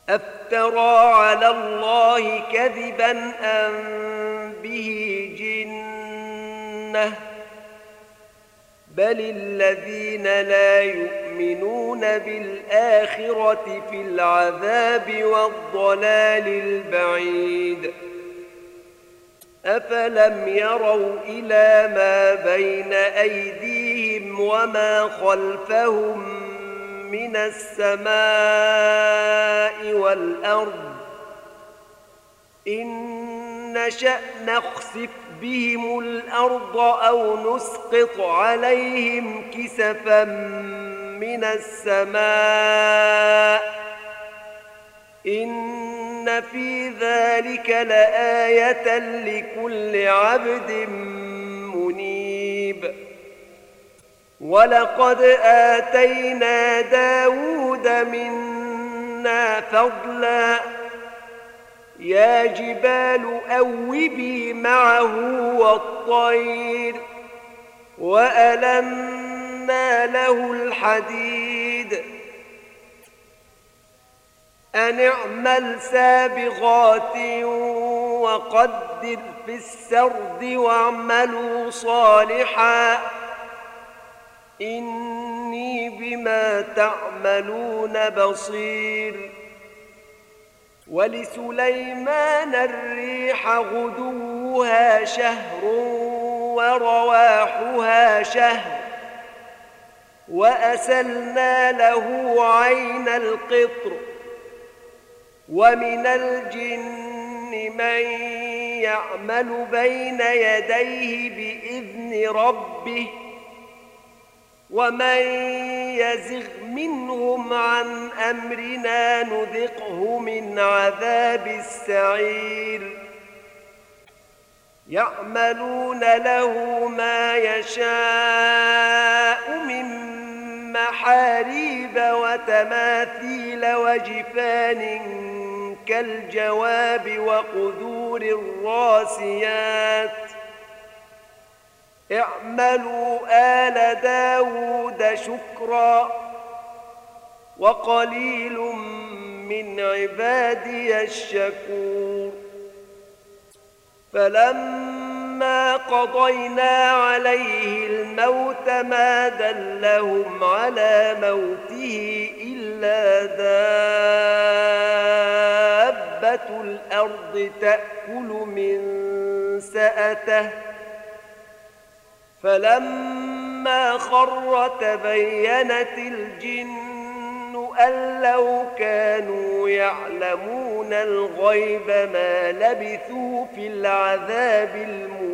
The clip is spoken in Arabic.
أفترى على الله كذبا أم به جنة بل الذين لا يؤمنون بالآخرة في العذاب والضلال البعيد أفلم يروا إلى ما بين أيديهم وما خلفهم من السماء والأرض إن نشأ نخسف بهم الأرض أو نسقط عليهم كسفا من السماء إن في ذلك لآية لكل عبد منيب ولقد آتينا داود منا فضلا يا جبال أوبي معه والطير وألنا له الحديد أن اعمل سابغات وقدر في السرد واعملوا صالحا إني بما تعملون بصير ولسليمان الريح غدوها شهر ورواحها شهر وأسلنا له عين القطر ومن الجن من يعمل بين يديه بإذن ربه ومن يزغ منهم عن أمرنا نذقه من عذاب السعير يعملون له ما يشاء من محاريب وتماثيل وجفان كالجواب وقدور الراسيات اعملوا آل داود شكرا وقليل من عبادي الشكور فلما قضينا عليه الموت ما دلهم على موته إلا دابة الأرض تأكل من سأته فلما خر تبينت الجن أن لو كانوا يعلمون الغيب ما لبثوا في العذاب المهين